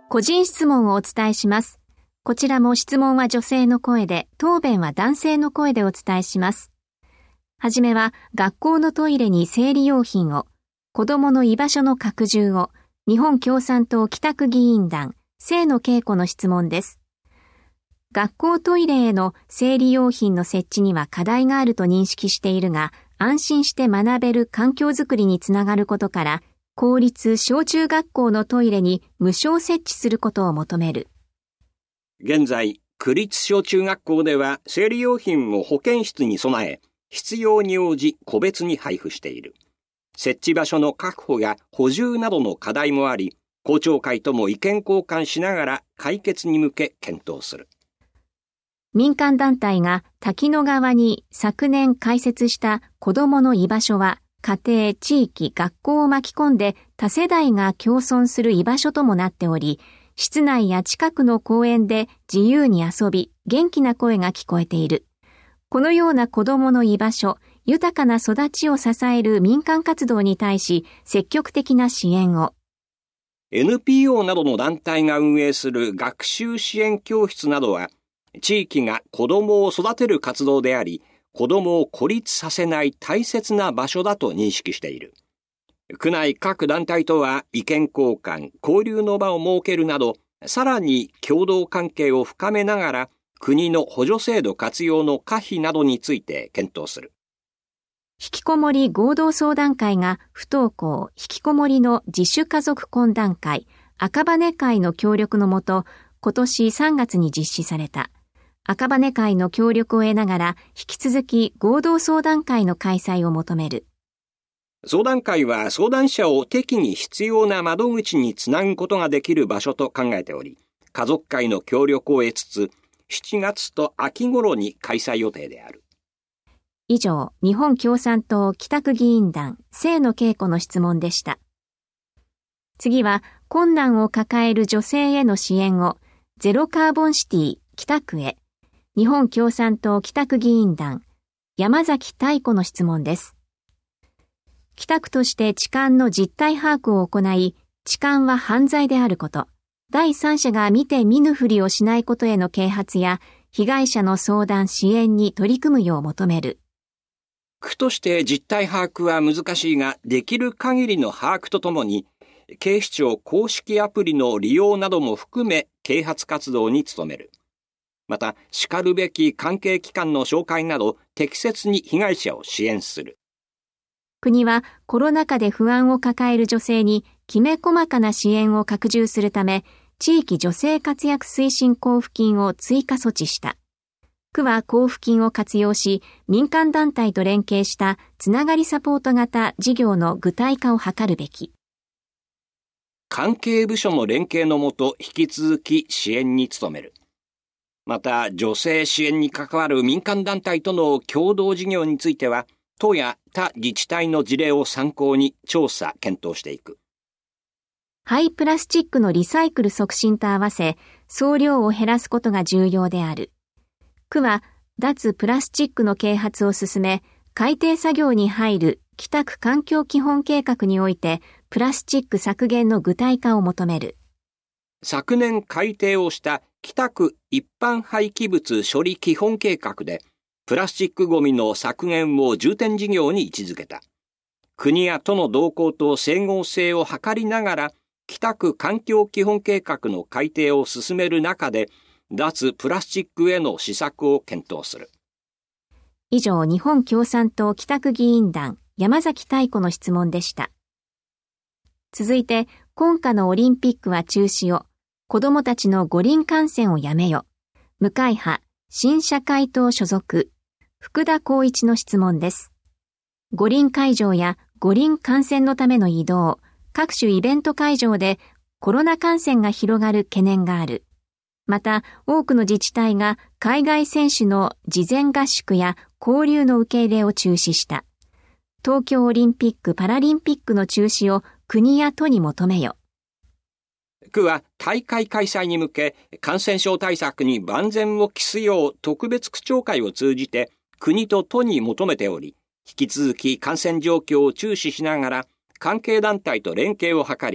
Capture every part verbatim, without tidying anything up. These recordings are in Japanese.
個人質問をお伝えします。こちらも質問は女性の声で、答弁は男性の声でお伝えします。はじめは、学校のトイレに生理用品を、子どもの居場所の拡充を、日本共産党北区議員団、清野恵子の質問です。学校トイレへの生理用品の設置には課題があると認識しているが、安心して学べる環境づくりにつながることから、公立小中学校のトイレに無償設置することを求める。 現在、区立小中学校では生理用品を保健室に備え、必要に応じ個別に配布している。設置場所の確保や補充などの課題もあり、校長会とも意見交換しながら解決に向け検討する。 民間団体が滝野川に昨年開設した子どもの居場所は、家庭、地域、学校を巻き込んで多世代が共存する居場所ともなっており、室内や近くの公園で自由に遊び、元気な声が聞こえている。このような子どもの居場所、豊かな育ちを支える民間活動に対し積極的な支援を。 エヌピーオー などの団体が運営する学習支援教室などは、地域が子どもを育てる活動であり、子どもを孤立させない大切な場所だと認識している。区内各団体とは意見交換、交流の場を設けるなど、さらに共同関係を深めながら、国の補助制度活用の可否などについて検討する。 ひきこもり合同相談会が不登校、ひきこもりの自主家族懇談会、赤羽会の協力のもと、今年さんがつに実施された。赤羽会の協力を得ながら、引き続き合同相談会の開催を求める。 相談会は相談者を適宜必要な窓口につなぐことができる場所と考えており、家族会の協力を得つつ、しちがつと秋頃に開催予定である。 以上、日本共産党北区議員団、清野恵子の質問でした。次は、困難を抱える女性への支援を、ゼロカーボンシティ北区へ、日本共産党北区議員団、山崎妙子の質問です。北区として痴漢の実態把握を行い、痴漢は犯罪であること、第三者が見て見ぬふりをしないことへの啓発や、被害者の相談支援に取り組むよう求める。 区として実態把握は難しいが、できる限りの把握とともに、警視庁公式アプリの利用なども含め、啓発活動に努める。また、しかるべき関係機関の紹介など、適切に被害者を支援する。 国はコロナ禍で不安を抱える女性にきめ細かな支援を拡充するため、地域女性活躍推進交付金を追加措置した。区は交付金を活用し、民間団体と連携したつながりサポート型事業の具体化を図るべき。 関係部署の連携のもと引き続き支援に努める。また、女性支援に関わる民間団体との共同事業については、都や他自治体の事例を参考に調査・検討していく。 廃プラスチックのリサイクル促進と合わせ、総量を減らすことが重要である。区は脱プラスチックの啓発を進め、改定作業に入る北区環境基本計画において、プラスチック削減の具体化を求める。 昨年改定をした北区一般廃棄物処理基本計画で、プラスチックごみの削減を重点事業に位置づけた。国や都の動向と整合性を図りながら、北区環境基本計画の改定を進める中で、脱プラスチックへの施策を検討する。 以上、日本共産党北区議員団、山崎妙子の質問でした。続いて、今夏のオリンピックは中止を、子どもたちの五輪観戦をやめよ。無会派、新社会党所属、福田光一の質問です。五輪会場や五輪観戦のための移動、各種イベント会場でコロナ感染が広がる懸念がある。また、多くの自治体が海外選手の事前合宿や交流の受け入れを中止した。東京オリンピック・パラリンピックの中止を国や都に求めよ。 区は大会開催に向け感染症対策に万全を期すよう特別区長会を通じて国と都に求めており、引き続き感染状況を注視しながら関係団体と連携を図り、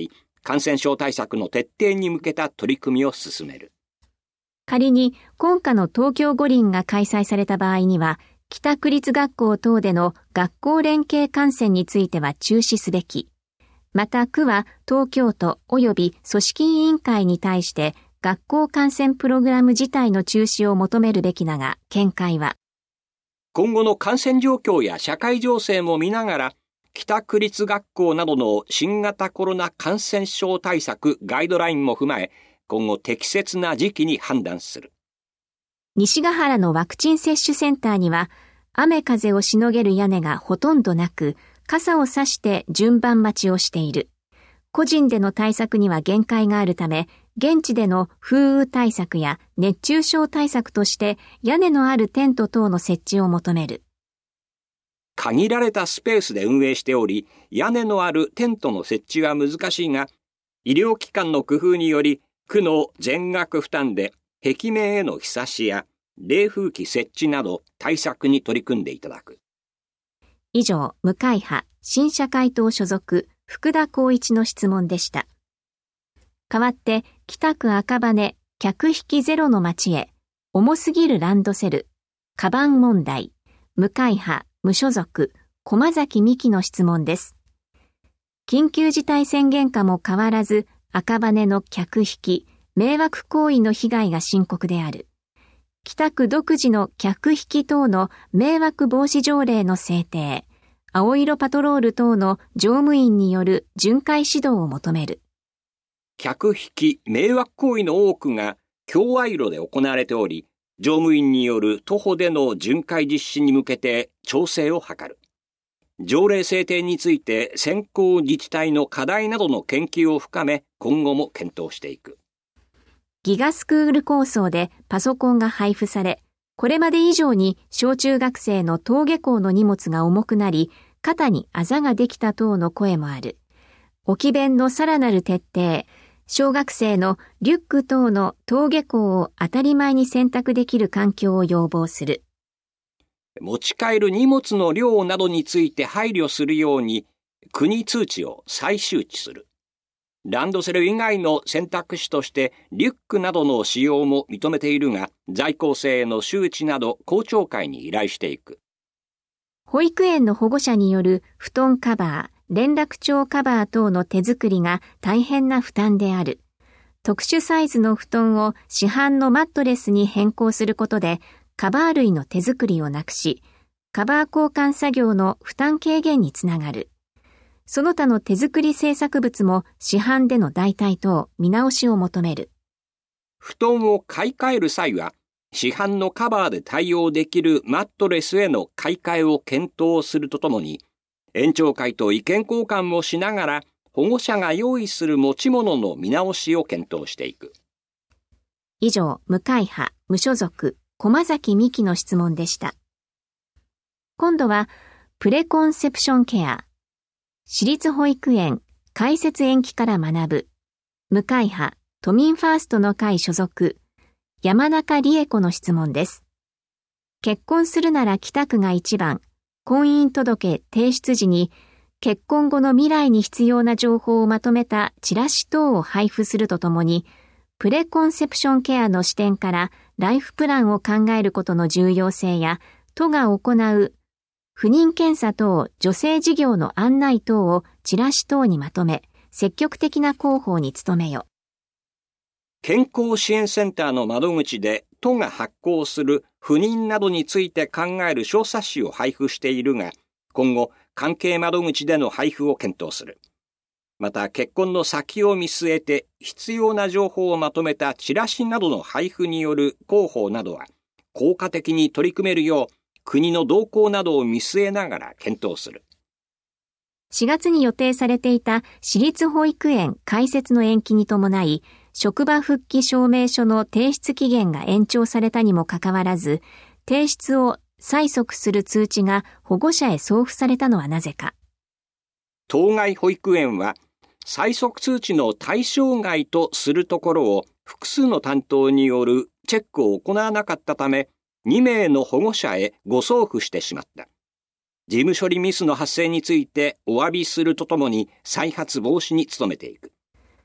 感染症対策の徹底に向けた取り組みを進める。 仮に今夏の東京五輪が開催された場合には、北区立学校等での学校連携観戦については中止すべき。また区は東京都及び組織委員会に対して学校観戦プログラム自体の中止を求めるべきだが、見解は、 今後の感染状況や社会情勢も見ながら、北区立学校などの新型コロナ感染症対策ガイドラインも踏まえ、今後適切な時期に判断する。 西ヶ原のワクチン接種センターには、雨風をしのげる屋根がほとんどなく、傘を差して順番待ちをしている。個人での対策には限界があるため、現地での風雨対策や熱中症対策として屋根のあるテント等の設置を求める。 限られたスペースで運営しており、屋根のあるテントの設置は難しいが、医療機関の工夫により、区の全額負担で壁面へのひさしや冷風機設置など対策に取り組んでいただく。 以上、無会派新社会党所属福田光一の質問でした。代わって北区赤羽客引きゼロの街へ重すぎるランドセルカバン問題無会派無所属駒崎美希の質問です。緊急事態宣言下も変わらず赤羽の客引き迷惑行為の被害が深刻である。北区独自の客引き等の迷惑防止条例の制定、青色パトロール等の乗務員による巡回指導を求める。 客引き迷惑行為の多くが共賄路で行われており、乗務員による徒歩での巡回実施に向けて調整を図る。条例制定について先行自治体の課題などの研究を深め、今後も検討していく。 ギガスクール構想でパソコンが配布され、これまで以上に小中学生の登下校の荷物が重くなり、肩にあざができた等の声もある。置き弁のさらなる徹底、小学生のリュック等の登下校を当たり前に選択できる環境を要望する。 持ち帰る荷物の量などについて配慮するように、国通知を再周知する。ランドセル以外の選択肢としてリュックなどの使用も認めているが、在校生への周知など校長会に依頼していく。 保育園の保護者による布団カバー、連絡帳カバー等の手作りが大変な負担である。特殊サイズの布団を市販のマットレスに変更することで、カバー類の手作りをなくし、カバー交換作業の負担軽減につながる。その他の手作り制作物も市販での代替等見直しを求める。 布団を買い替える際は、市販のカバーで対応できるマットレスへの買い替えを検討するとともに、園長会と意見交換もしながら、保護者が用意する持ち物の見直しを検討していく。 以上、無会派、無所属、駒崎美希の質問でした。今度は、プレコンセプションケア。私立保育園開設延期から学ぶ無会派都民ファーストの会所属山中理恵子の質問です。結婚するなら北区が一番、婚姻届提出時に結婚後の未来に必要な情報をまとめたチラシ等を配布するとともに、プレコンセプションケアの視点からライフプランを考えることの重要性や都が行う不妊検査等女性事業の案内等をチラシ等にまとめ、積極的な広報に努めよ。 健康支援センターの窓口で都が発行する不妊などについて考える小冊子を配布しているが、今後関係窓口での配布を検討する。また結婚の先を見据えて必要な情報をまとめたチラシなどの配布による広報などは効果的に取り組めるよう国の動向などを見据えながら検討する。 しがつに予定されていた私立保育園開設の延期に伴い、職場復帰証明書の提出期限が延長されたにもかかわらず、提出を催促する通知が保護者へ送付されたのはなぜか。 当該保育園は、催促通知の対象外とするところを複数の担当によるチェックを行わなかったため、にめいの保護者へ誤送付してしまった。事務処理ミスの発生についてお詫びするとともに再発防止に努めていく。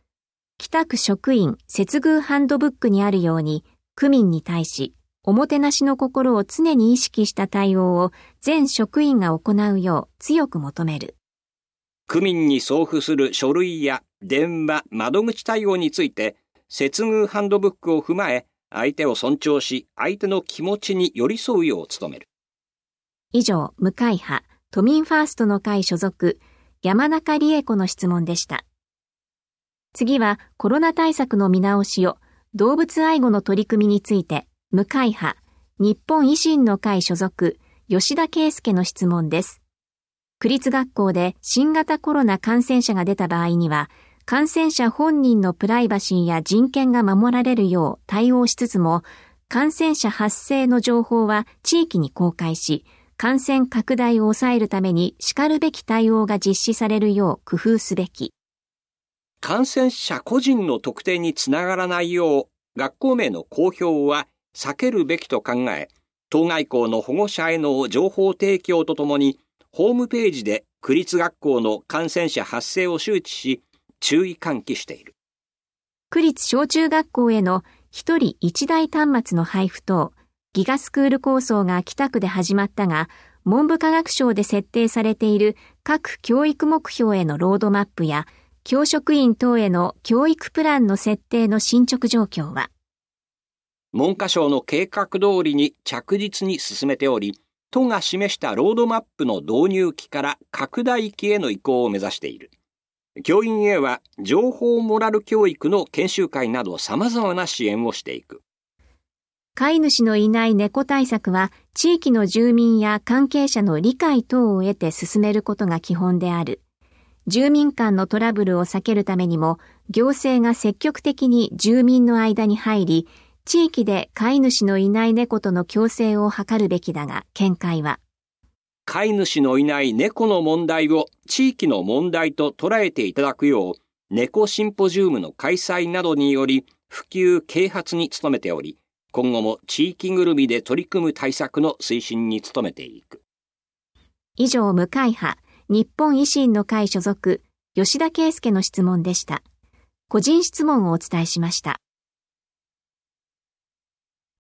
北区職員接遇ハンドブックにあるように、区民に対し、おもてなしの心を常に意識した対応を全職員が行うよう強く求める。 区民に送付する書類や電話、窓口対応について、接遇ハンドブックを踏まえ、相手を尊重し、相手の気持ちに寄り添うよう努める。 以上、無会派、都民ファーストの会所属、山中理恵子の質問でした。次は、コロナ対策の見直しを、動物愛護の取り組みについて、無会派、日本維新の会所属、吉田圭介の質問です。区立学校で新型コロナ感染者が出た場合には、感染者本人のプライバシーや人権が守られるよう対応しつつも、感染者発生の情報は地域に公開し、感染拡大を抑えるためにしるべき対応が実施されるよう工夫すべき。 感染者個人の特定につながらないよう、学校名の公表は避けるべきと考え、当該校の保護者への情報提供とともに、ホームページで区立学校の感染者発生を周知し、注意喚起している。 区立小中学校への一人一台端末の配布等、ギガスクール構想が北区で始まったが、文部科学省で設定されている各教育目標へのロードマップや、教職員等への教育プランの設定の進捗状況は、 文科省の計画通りに着実に進めており、都が示したロードマップの導入期から拡大期への移行を目指している。教員へは情報モラル教育の研修会など様々な支援をしていく。 飼い主のいない猫対策は地域の住民や関係者の理解等を得て進めることが基本である。住民間のトラブルを避けるためにも行政が積極的に住民の間に入り、地域で飼い主のいない猫との共生を図るべきだが、見解は、 飼い主のいない猫の問題を地域の問題と捉えていただくよう、猫シンポジウムの開催などにより普及啓発に努めており、今後も地域ぐるみで取り組む対策の推進に努めていく。 以上、無会派、日本維新の会所属、吉田圭介の質問でした。個人質問をお伝えしました。